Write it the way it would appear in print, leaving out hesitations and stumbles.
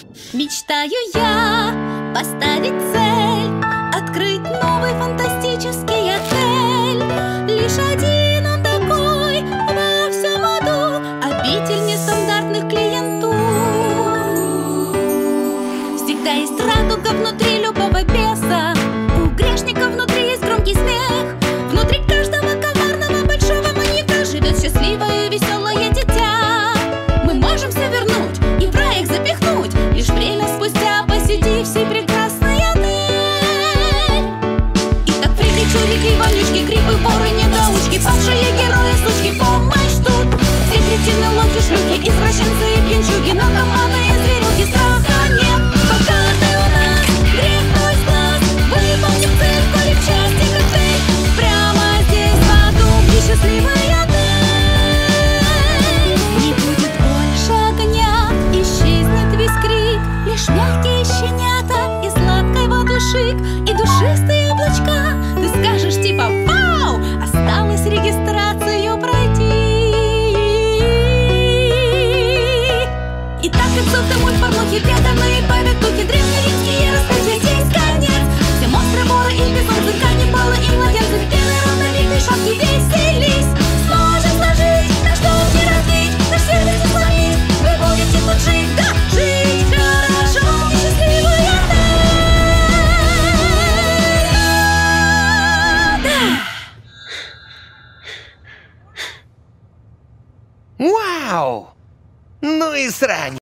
Мечтаю я поставить цель, открыть новый фантастический отель. Лишь один он такой во всем аду, обитель нестандартных клиентур. Всегда есть радуга внутри любого беса, у грешника внутри есть громкий смех. Внутри каждого коварного большого маньяка живет счастливое и веселое дитя. Мы можем все вернуть и в рай их запихнуть, лишь время спустя посетив сей прекрасный отель. И так фрики, чурики, вонючки, крипы, воры, недоучки, павшие герои, сучки, помощь тут. Все кретины, лохи, шлюхи, извращенцы и пьянчуги, наркоманы и зверюги, страха нет, пока ты у нас, грех твой глаз. Выполним цель, коли в части коктейль, прямо здесь в аду, где счастливый отель. Не будет больше огня, исчезнет весь крик, лишь мягкие щенята и сладкой воды шик, и душистые облачка. Ты скажешь типа «Вау!», осталось регистрацию пройти. И так как ты мой порнухи, преданные повитухи, древнеримские распятия, здесь конец. Все монстры, воры и безумцы, каннибалы и младенцы, белые ровновитые шапки, веселись. Сможем сложить, так что не разбить, наш сервис не сломить. Вы будете тут жить, да, жить хорошо, и счастливый отель. Вау! Ну и срань!